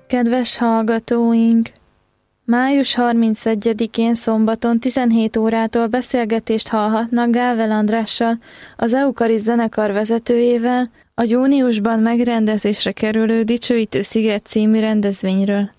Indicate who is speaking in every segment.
Speaker 1: Kedves hallgatóink! Május 31-én szombaton 17 órától beszélgetést hallhatnak Gável Andrással, az Eukariszt zenekar vezetőjével, a júniusban megrendezésre kerülő Dicsőítő Sziget című rendezvényről.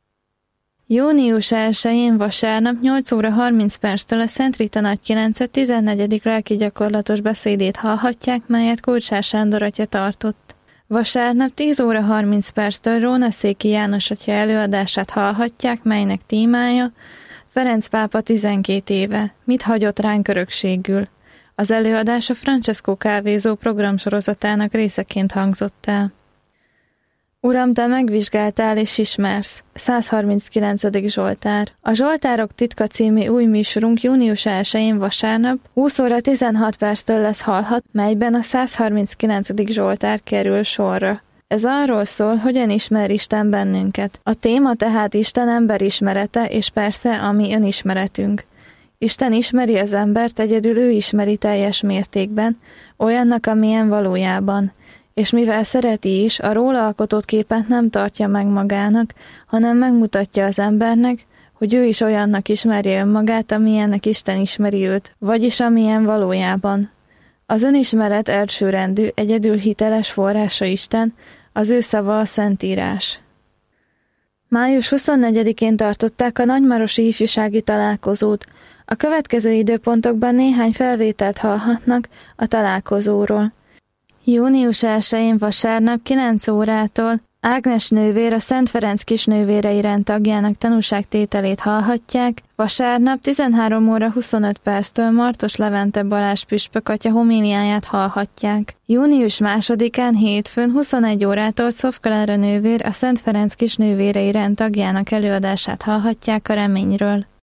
Speaker 1: Június 1-én vasárnap 8 óra 30 perctől a Szent Rita Nagy 9. 14. lelki gyakorlatos beszédét hallhatják, melyet Kulcsár Sándor atya tartott. Vasárnap 10 óra 30 perctől Rónaszéki János atya előadását hallhatják, melynek témája Ferenc pápa 12 éve, mit hagyott ránk örökségül. Az előadás a Francesco kávézó programsorozatának részeként hangzott el. Uram, te megvizsgáltál és ismersz. 139. Zsoltár. A Zsoltárok titka című új műsorunk június 1-én vasárnap 20 óra 16 perctől lesz hallhat, melyben a 139. Zsoltár kerül sorra. Ez arról szól, hogyan ismer Isten bennünket. A téma tehát Isten emberismerete és persze a mi önismeretünk. Isten ismeri az embert, egyedül ő ismeri teljes mértékben, olyannak, amilyen valójában. És mivel szereti is, a róla alkotott képet nem tartja meg magának, hanem megmutatja az embernek, hogy ő is olyannak ismerje önmagát, amilyennek Isten ismeri őt, vagyis amilyen valójában. Az önismeret elsőrendű, egyedül hiteles forrása Isten, az ő szava a Szentírás. Május 24-én tartották a nagymarosi ifjúsági találkozót. A következő időpontokban néhány felvételt hallhatnak a találkozóról. Június 1-én vasárnap 9 órától Ágnes nővér a Szent Ferenc kisnővérei rend tagjának tanúságtételét hallhatják, vasárnap 13 óra 25 perctől Martos Levente Balázs püspök atya homíliáját hallhatják. Június 2-án hétfőn 21 órától Czofkalára nővér a Szent Ferenc kisnővérei rend tagjának előadását hallhatják a reményről.